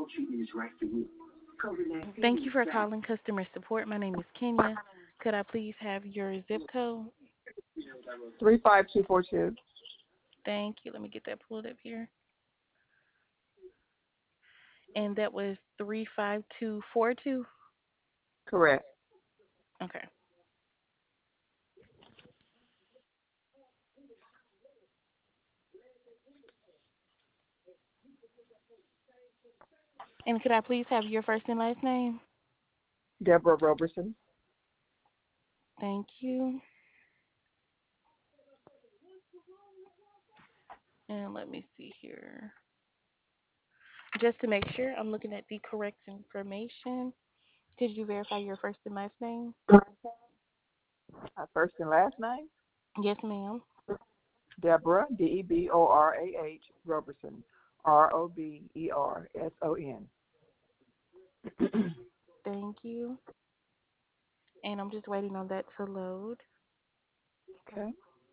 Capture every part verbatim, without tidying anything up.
Thank you for calling customer support. My name is Kenya. Could I please have your zip code? three five two four two. Thank you. Let me get that pulled up here. And that was three five two four two. Correct. Okay. And could I please have your first and last name? Deborah Roberson. Thank you. And let me see here. Just to make sure I'm looking at the correct information, could you verify your first and last name? My first and last name? Yes, ma'am. Deborah, D E B O R A H, Roberson, R O B E R S O N. Thank you. And I'm just waiting on that to load. Okay.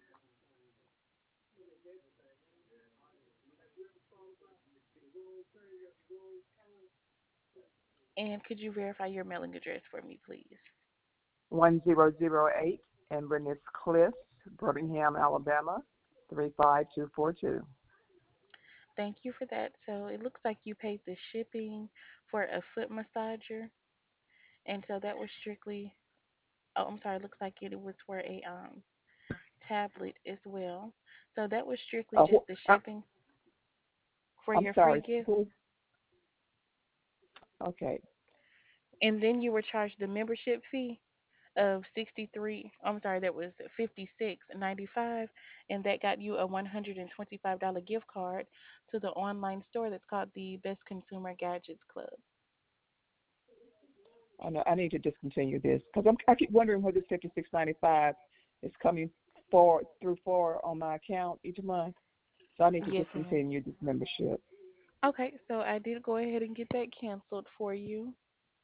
And could you verify your mailing address for me, please? one zero zero eight Inverness Cliffs, Birmingham, Alabama, three five two four two. Thank you for that. So it looks like you paid the shipping for a foot massager, and so that was strictly. Oh, I'm sorry. It looks like it was for a um tablet as well. So that was strictly Uh, just the uh, shipping for I'm your free sorry. gift, Who? Okay. and then you were charged the membership fee of sixty-three. I'm sorry, that was fifty-six ninety-five, and that got you a one hundred twenty-five dollar gift card to the online store that's called the Best Consumer Gadgets Club. I know I need to discontinue this because I'm I keep wondering where this fifty six ninety five is coming forward through for on my account each month. So I need to Yes, ma'am. discontinue this membership. Okay, so I did go ahead and get that canceled for you.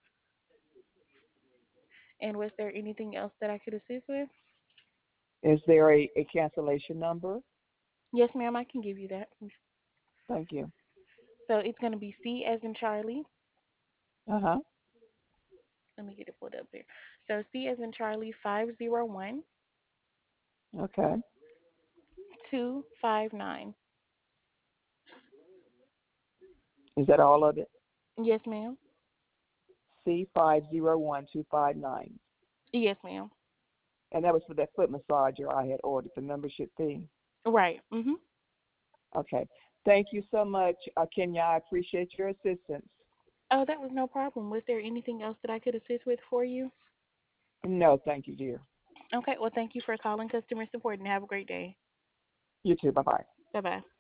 And was there anything else that I could assist with? Is there a, a cancellation number? Yes, ma'am, I can give you that. Thank you. So it's going to be C as in Charlie. Uh huh. Let me get it pulled up here. So C as in Charlie five zero one Okay. two five nine. Is that all of it? Yes, ma'am. C five zero one two five nine. Yes, ma'am. And that was for that foot massager I had ordered, the membership fee. Right. Mhm. Okay. Thank you so much, uh, Kenya. I appreciate your assistance. Oh, that was no problem. Was there anything else that I could assist with for you? No, thank you, dear. Okay. Well, thank you for calling customer support and have a great day. You too. Bye bye. Bye bye.